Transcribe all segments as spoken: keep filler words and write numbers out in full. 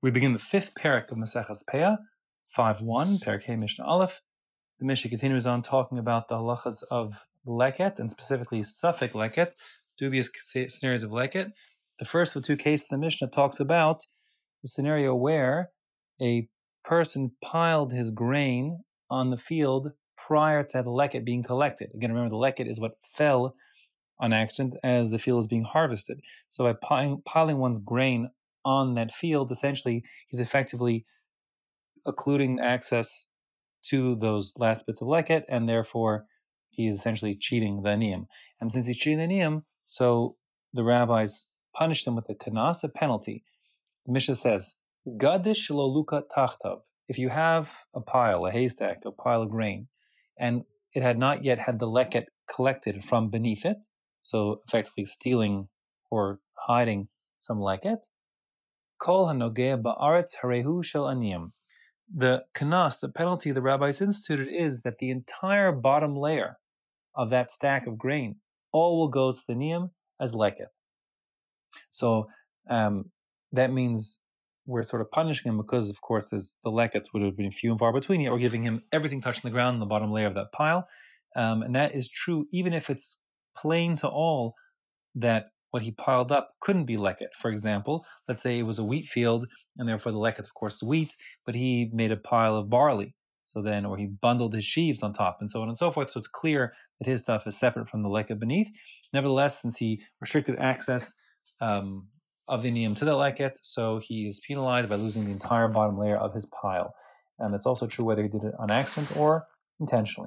We begin the fifth parak of Maseches Peah, five one, Parak Hey Mishnah Aleph. The Mishnah continues on talking about the halachas of leket, and specifically safek leket, dubious scenarios of leket. The first of the two cases the Mishnah talks about the scenario where a person piled his grain on the field prior to the leket being collected. Again, remember the leket is what fell on accident as the field was being harvested. So by piling, piling one's grain on that field, essentially he's effectively occluding access to those last bits of leket, and therefore he is essentially cheating the aniyim. And since he's cheating the aniyim, so the rabbis punish them with a kanas, a penalty. The Mishnah says, Gadish lo luka tachtav. If you have a pile, a haystack, a pile of grain, and it had not yet had the leket collected from beneath it, so effectively stealing or hiding some leket, kol hanogeh ba'aretz harehu shel aniyim. The kanas, the penalty the rabbis instituted, is that the entire bottom layer of that stack of grain all will go to the niyam as leket. So um, that means we're sort of punishing him because, of course, the lekets would have been few and far between. Yet we're giving him everything touching the ground in the bottom layer of that pile. Um, and that is true even if it's plain to all that what he piled up couldn't be leket. For example, let's say it was a wheat field, and therefore the leket, of course, is wheat, but he made a pile of barley. So then, or he bundled his sheaves on top, and so on and so forth. So it's clear that his stuff is separate from the leket beneath. Nevertheless, since he restricted access um, of the niyam to the leket, so he is penalized by losing the entire bottom layer of his pile. And that's also true whether he did it on accident or intentionally.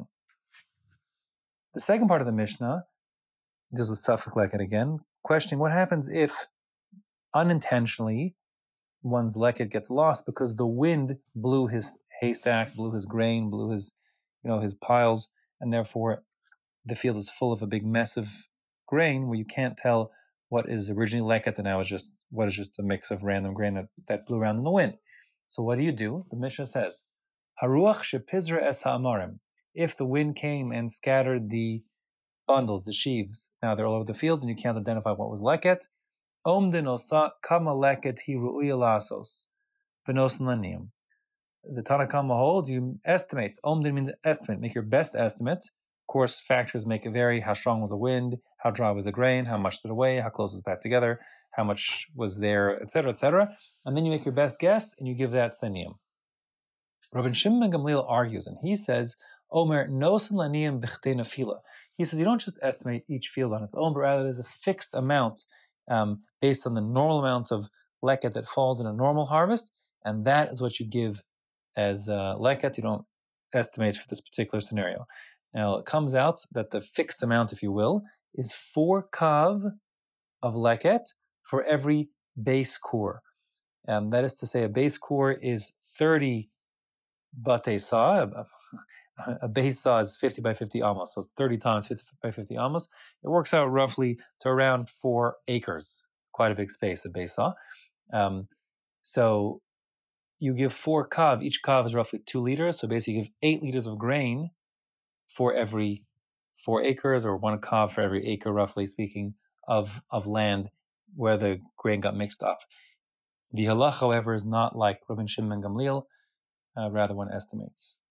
The second part of the Mishnah deals with safek leket again, questioning what happens if unintentionally one's leket gets lost because the wind blew his haystack, blew his grain, blew his, you know, his piles, and therefore the field is full of a big mess of grain where you can't tell what is originally leket and now is just what is just a mix of random grain that, that blew around in the wind. So what do you do? The Mishnah says, Haruach shepizra es ha'amarim. If the wind came and scattered the bundles, the sheaves, now they're all over the field and you can't identify what was leket, omdin osa kama leket hi ru'uya lasos v'nosan laniyim. The Tanna Kamma holds you estimate. Omdin means estimate. Make your best estimate. Of course, factors make it vary. How strong was the wind? How dry was the grain? How much did it weigh? How close was it back together? How much was there, et cetera, et cetera. And then you make your best guess and you give that to the niyam. Rabbi Shimon ben Gamliel argues, and he says, Omer nosan laniyim b'chtei nafila. He says you don't just estimate each field on its own, but rather there's a fixed amount um, based on the normal amount of leket that falls in a normal harvest, and that is what you give as uh, leket. You don't estimate for this particular scenario. Now, it comes out that the fixed amount, if you will, is four kav of leket for every base core. Um, that is to say, a base core is thirty batei saw. A, a base saw is fifty by fifty amos, so it's thirty times fifty by fifty amos. It works out roughly to around four acres, quite a big space, a base saw. Um, so you give four kav. Each kav is roughly two liters, so basically you give eight liters of grain for every four acres, or one kav for every acre, roughly speaking, of, of land where the grain got mixed up. The halach, however, is not like Rabbi Shimon ben Gamliel, uh, rather one estimates.